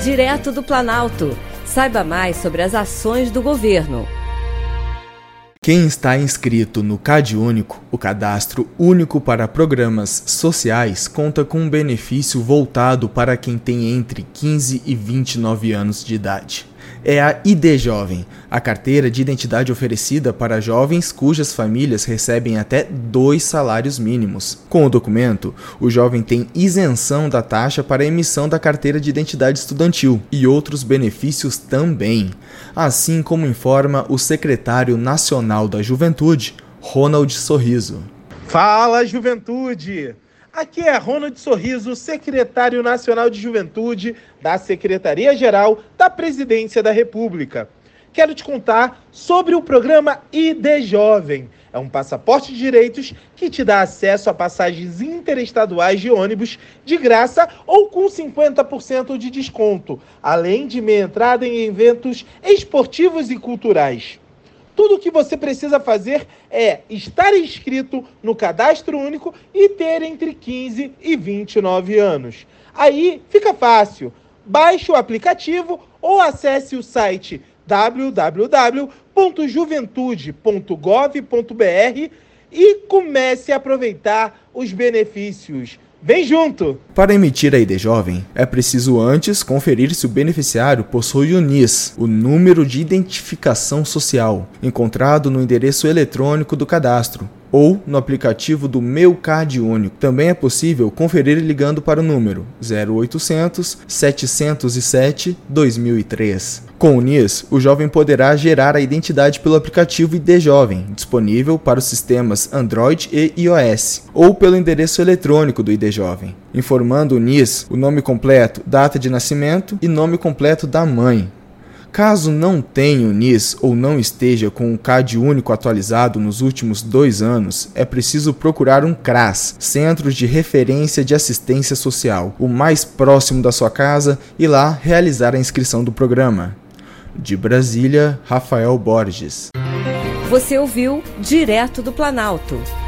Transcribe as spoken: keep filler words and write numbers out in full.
Direto do Planalto. Saiba mais sobre as ações do governo. Quem está inscrito no CadÚnico, o Cadastro Único para Programas Sociais, conta com um benefício voltado para quem tem entre quinze e vinte e nove anos de idade. É a I D Jovem, a carteira de identidade oferecida para jovens cujas famílias recebem até dois salários mínimos. Com o documento, o jovem tem isenção da taxa para a emissão da carteira de identidade estudantil e outros benefícios também, assim como informa o secretário nacional da Juventude, Ronald Sorriso. Fala, Juventude! Aqui é Ronald Sorriso, secretário nacional de Juventude da Secretaria-Geral da Presidência da República. Quero te contar sobre o programa I D Jovem. É um passaporte de direitos que te dá acesso a passagens interestaduais de ônibus de graça ou com cinquenta por cento de desconto, além de meia entrada em eventos esportivos e culturais. Tudo o que você precisa fazer é estar inscrito no Cadastro Único e ter entre quinze e vinte e nove anos. Aí fica fácil. Baixe o aplicativo ou acesse o site w w w ponto juventude ponto gov ponto b r e comece a aproveitar os benefícios. Vem junto! Para emitir a I D Jovem, é preciso antes conferir se o beneficiário possui o N I S, o Número de Identificação Social, encontrado no endereço eletrônico do cadastro, ou no aplicativo do Meu CadÚnico. Também é possível conferir ligando para o número zero oitocentos, setecentos e sete, dois mil e três. Com o N I S, o jovem poderá gerar a identidade pelo aplicativo I D Jovem, disponível para os sistemas Android e iOS, ou pelo endereço eletrônico do I D Jovem, informando o N I S, o nome completo, data de nascimento e nome completo da mãe. Caso não tenha o N I S ou não esteja com o CadÚnico atualizado nos últimos dois anos, é preciso procurar um CRAS, Centros de Referência de Assistência Social, o mais próximo da sua casa, e lá realizar a inscrição do programa. De Brasília, Rafael Borges. Você ouviu Direto do Planalto.